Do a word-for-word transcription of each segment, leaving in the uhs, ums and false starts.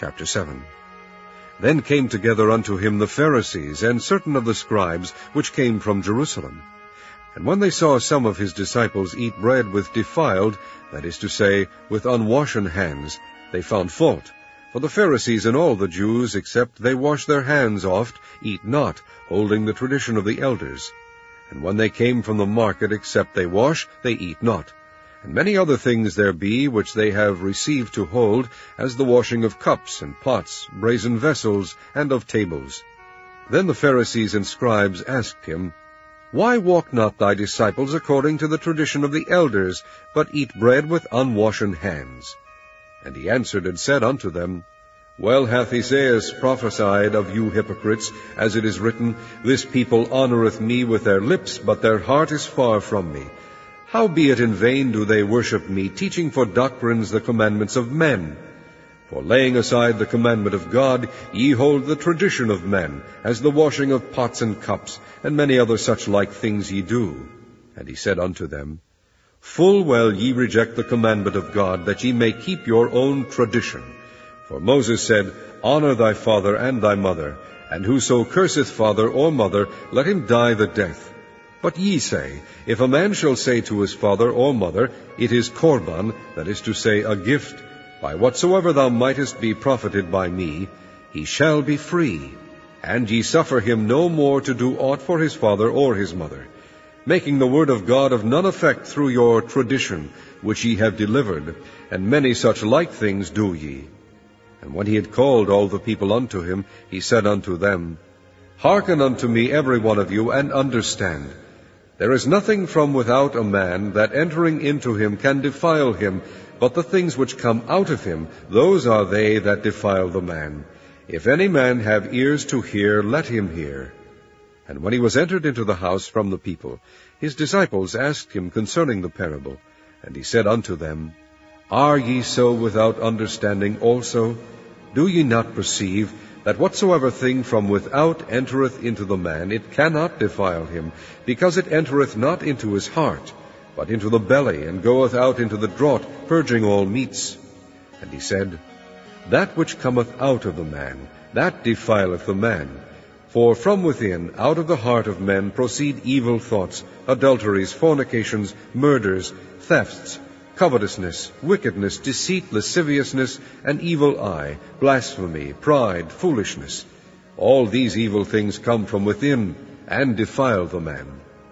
Chapter seven. Then came together unto him the Pharisees, and certain of the scribes, which came from Jerusalem. And when they saw some of his disciples eat bread with defiled, that is to say, with unwashen hands, they found fault. For the Pharisees and all the Jews, except they wash their hands oft, eat not, holding the tradition of the elders. And when they came from the market, except they wash, they eat not. And many other things there be, which they have received to hold, as the washing of cups and pots, brazen vessels, and of tables. Then the Pharisees and scribes asked him, Why walk not thy disciples according to the tradition of the elders, but eat bread with unwashen hands? And he answered and said unto them, Well hath Esaias prophesied of you hypocrites, as it is written, This people honoureth me with their lips, but their heart is far from me. Howbeit in vain do they worship me, teaching for doctrines the commandments of men. For laying aside the commandment of God, ye hold the tradition of men, as the washing of pots and cups, and many other such like things ye do. And he said unto them, Full well ye reject the commandment of God, that ye may keep your own tradition. For Moses said, Honour thy father and thy mother, and whoso curseth father or mother, let him die the death. But ye say, If a man shall say to his father or mother, It is Korban, that is to say, a gift, by whatsoever thou mightest be profited by me, he shall be free. And ye suffer him no more to do aught for his father or his mother, making the word of God of none effect through your tradition, which ye have delivered, and many such like things do ye. And when he had called all the people unto him, he said unto them, Hearken unto me every one of you, and understand. There is nothing from without a man that entering into him can defile him, but the things which come out of him, those are they that defile the man. If any man have ears to hear, let him hear. And when he was entered into the house from the people, his disciples asked him concerning the parable. And he said unto them, Are ye so without understanding also? Do ye not perceive that whatsoever thing from without entereth into the man, it cannot defile him, because it entereth not into his heart, but into the belly, and goeth out into the draught, purging all meats? And he said, That which cometh out of the man, that defileth the man. For from within, out of the heart of men, proceed evil thoughts, adulteries, fornications, murders, thefts, covetousness, wickedness, deceit, lasciviousness, an evil eye, blasphemy, pride, foolishness. All these evil things come from within, and defile the man.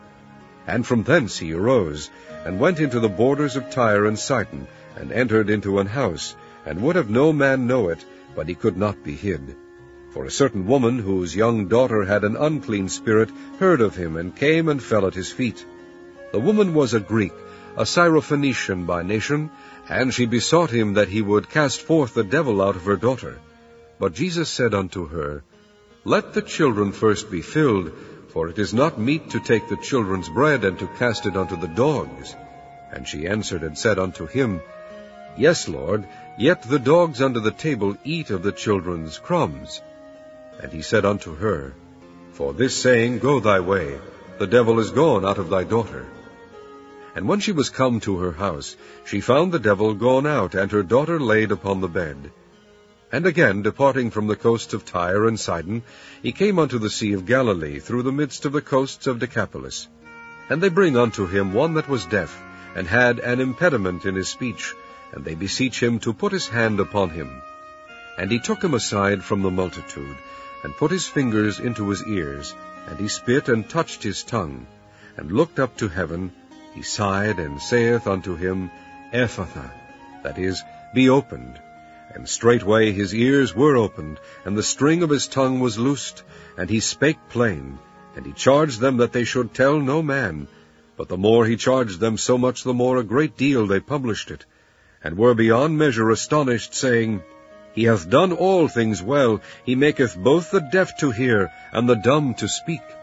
And from thence he arose, and went into the borders of Tyre and Sidon, and entered into an house, and would have no man know it, but he could not be hid. For a certain woman, whose young daughter had an unclean spirit, heard of him, and came and fell at his feet. The woman was a Greek, a Syrophoenician by nation, and she besought him that he would cast forth the devil out of her daughter. But Jesus said unto her, Let the children first be filled, for it is not meet to take the children's bread, and to cast it unto the dogs. And she answered and said unto him, Yes, Lord, yet the dogs under the table eat of the children's crumbs. And he said unto her, For this saying, go thy way, the devil is gone out of thy daughter. And when she was come to her house, she found the devil gone out, and her daughter laid upon the bed. And again, departing from the coasts of Tyre and Sidon, he came unto the sea of Galilee, through the midst of the coasts of Decapolis. And they bring unto him one that was deaf, and had an impediment in his speech, and they beseech him to put his hand upon him. And he took him aside from the multitude, and put his fingers into his ears, and he spit and touched his tongue, and looked up to heaven. He sighed, and saith unto him, Ephphatha, that is, be opened. And straightway his ears were opened, and the string of his tongue was loosed, and he spake plain. And he charged them that they should tell no man. But the more he charged them, so much the more a great deal they published it, and were beyond measure astonished, saying, He hath done all things well. He maketh both the deaf to hear, and the dumb to speak.